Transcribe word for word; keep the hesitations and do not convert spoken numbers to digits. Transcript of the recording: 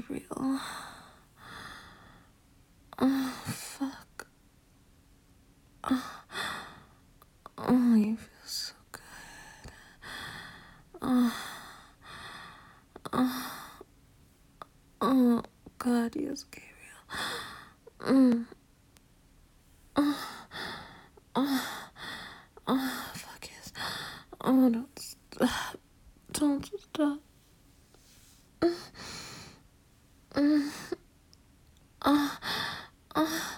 Gabriel. Oh, fuck. Oh, oh, you feel so good. Oh, oh, oh, God, yes, Gabriel. Mm. Oh, oh, oh, fuck yes. Oh, don't stop. Don't stop. Mm. Mm. Oh, oh.